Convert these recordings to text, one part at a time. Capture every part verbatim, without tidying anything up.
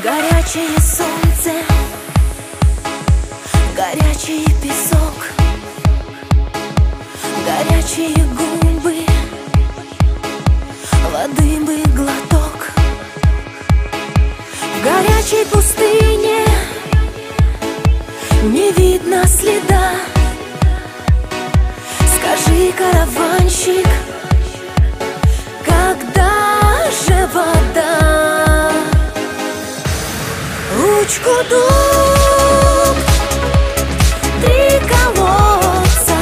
Горячее солнце, горячий песок, горячие губы, воды бы глоток. В горячей пустыне не видно следа. Скажи, караванщик, когда же вода? Ручку дуг, три колодца,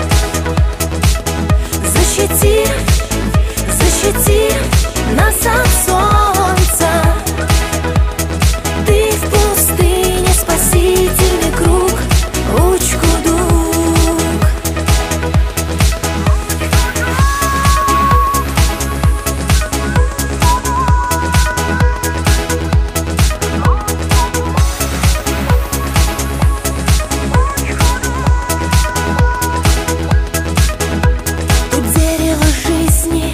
защити, защити нас от солнца. Ты в пустыне, спасительный круг, ручку дуг. Тут дерево жизни,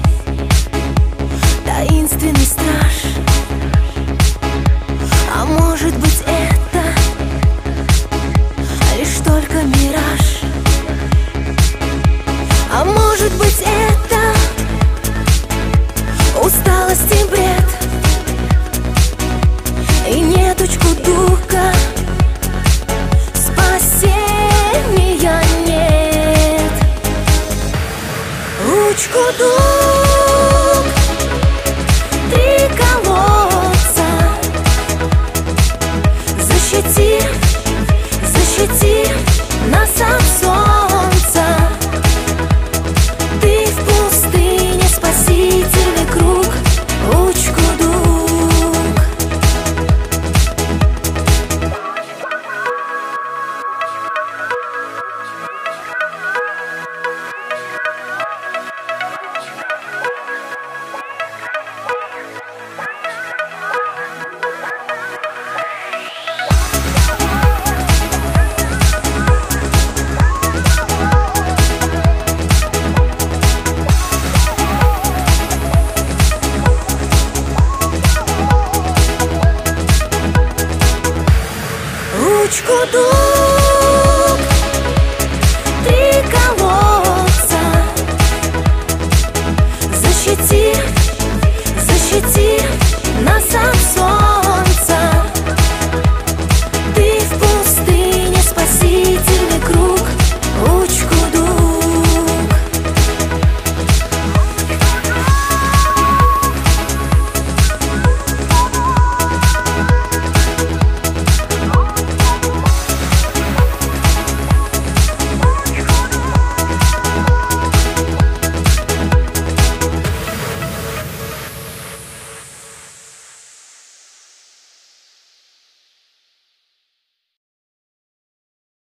таинственный страж. А может быть, это лишь только мираж? А может быть, это усталость и бред, и неточку духа, спасения нет. Ручку дуг, три колодца, защити, защити нас от солнца. Ты в пустыне, спасительный круг, ручку дуг. Ручку дуг, три колодца, защити, защити нас от